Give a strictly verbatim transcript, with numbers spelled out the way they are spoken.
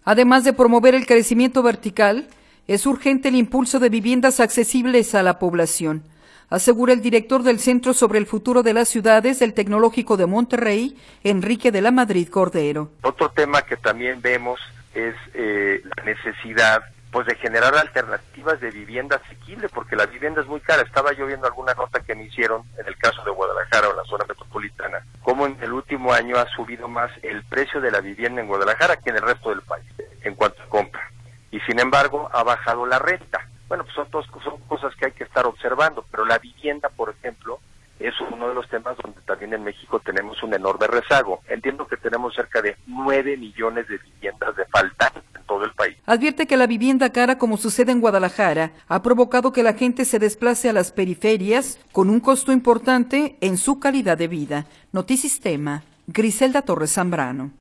Además de promover el crecimiento vertical, es urgente el impulso de viviendas accesibles a la población, asegura el director del Centro sobre el Futuro de las Ciudades del Tecnológico de Monterrey, Enrique de la Madrid Cordero. Otro tema que también vemos es eh, la necesidad pues de generar alternativas de vivienda asequible, porque la vivienda es muy cara. Estaba yo viendo alguna nota que me hicieron en el caso de Guadalajara o la zona metropolitana, cómo en el último año ha subido más el precio de la vivienda en Guadalajara que en el resto del país, en cuanto a compra. Y sin embargo, ha bajado la renta. Bueno, pues son, dos, son cosas que hay que estar observando, pero la vivienda, por ejemplo, es uno de los temas donde también en México tenemos un enorme rezago. Entiendo que tenemos cerca de nueve millones de viviendas de falta en todo el país. Advierte que la vivienda cara, como sucede en Guadalajara, ha provocado que la gente se desplace a las periferias con un costo importante en su calidad de vida. Notisistema, Griselda Torres Zambrano.